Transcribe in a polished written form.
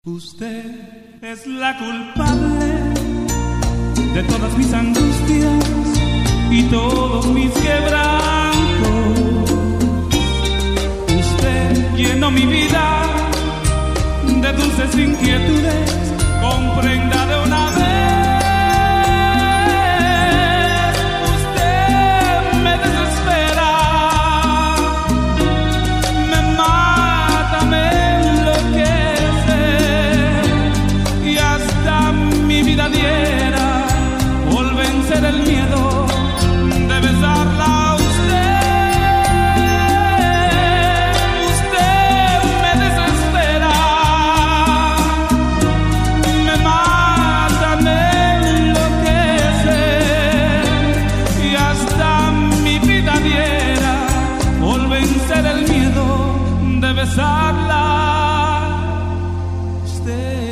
Usted es la culpable de todas mis angustias y todos mis quebrantos. Usted llenó mi vida de dulces inquietudes, comprenda de una vez. Usted me desespera, me mata, me enloquece, y hasta mi vida diera por vencer el miedo de besarla a usted. Usted me desespera, me mata, me enloquece, y hasta mi vida diera por vencer el miedo de besarla a usted.